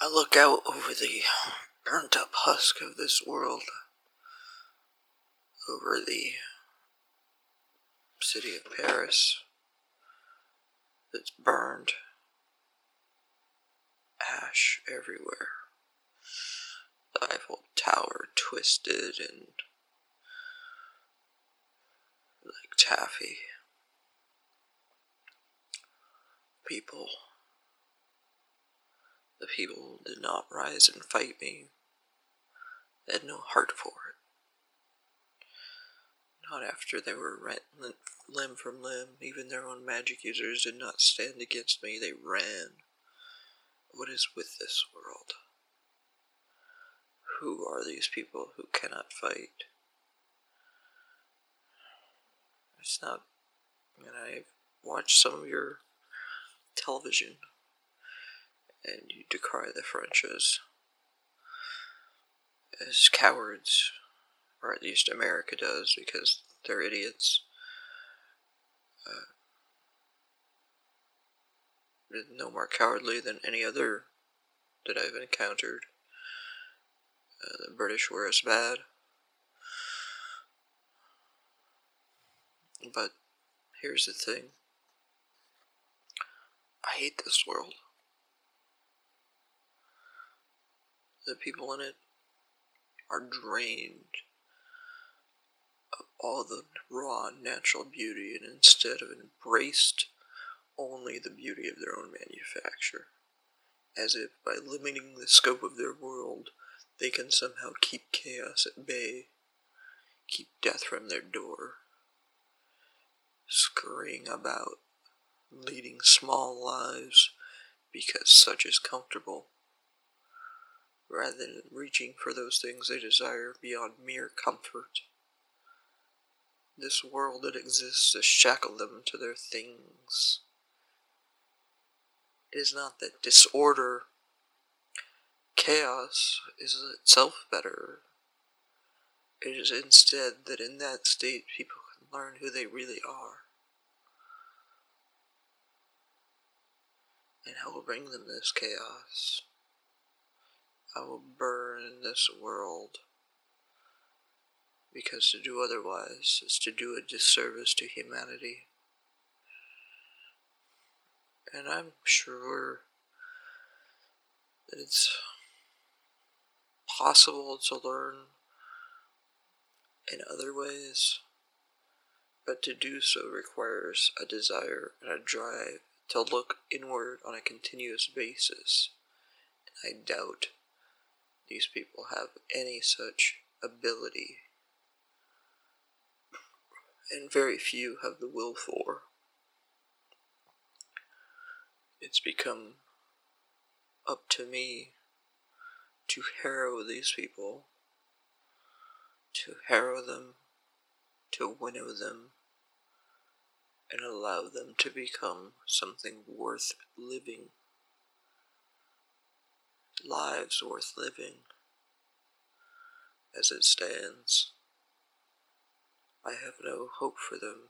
I look out over the burnt up husk of this world, over the city of Paris that's burned, ash everywhere, the Eiffel Tower twisted and like taffy. The people did not rise and fight me. They had no heart for it. Not after they were rent limb from limb. Even their own magic users did not stand against me. They ran. What is with this world? Who are these people who cannot fight? It's not... And I've watched some of your television, and you decry the French as cowards, or at least America does, because they're idiots. They're no more cowardly than any other that I've encountered. The British were as bad. But here's the thing. I hate this world. The people in it are drained of all the raw natural beauty and instead have embraced only the beauty of their own manufacture, as if by limiting the scope of their world they can somehow keep chaos at bay, keep death from their door, scurrying about, leading small lives because such is comfortable, rather than reaching for those things they desire beyond mere comfort. This world that exists to shackle them to their things. It is not that disorder, chaos is itself better. It is instead that in that state people can learn who they really are. And I will bring them this chaos. I will burn this world. Because to do otherwise is to do a disservice to humanity. And I'm sure that it's possible to learn in other ways, but to do so requires a desire and a drive to look inward on a continuous basis. And I doubt these people have any such ability, and very few have the will for. It's become up to me to harrow these people, to harrow them, to winnow them, and allow them to become something worth living. Lives worth living. As it stands, I have no hope for them,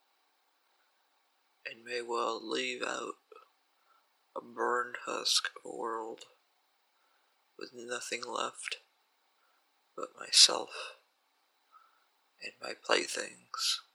and may well leave out a burned husk of a world with nothing left but myself and my playthings.